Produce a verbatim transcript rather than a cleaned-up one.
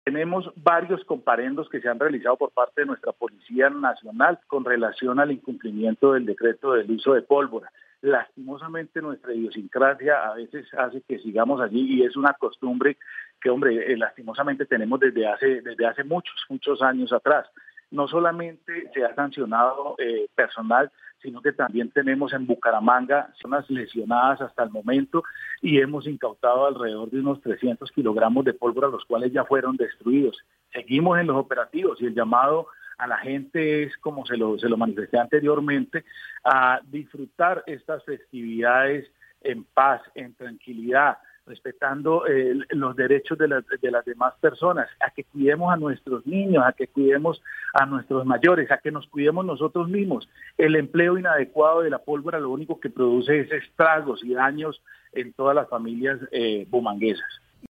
Tenemos varios comparendos que se han realizado por parte de nuestra Policía Nacional con relación al incumplimiento del decreto del uso de pólvora. Lastimosamente nuestra idiosincrasia a veces hace que sigamos allí y es una costumbre que, hombre, eh, lastimosamente tenemos desde hace, desde hace muchos, muchos años atrás. No solamente se ha sancionado eh, personal, sino que también tenemos en Bucaramanga zonas lesionadas hasta el momento y hemos incautado alrededor de unos trescientos kilogramos de pólvora, los cuales ya fueron destruidos. Seguimos en los operativos y el llamado a la gente es, como se lo, se lo manifesté anteriormente, a disfrutar estas festividades en paz, en tranquilidad, respetando eh, los derechos de, la, de las demás personas, a que cuidemos a nuestros niños, a que cuidemos a nuestros mayores, a que nos cuidemos nosotros mismos. El empleo inadecuado de la pólvora lo único que produce es estragos y daños en todas las familias eh, bumanguesas.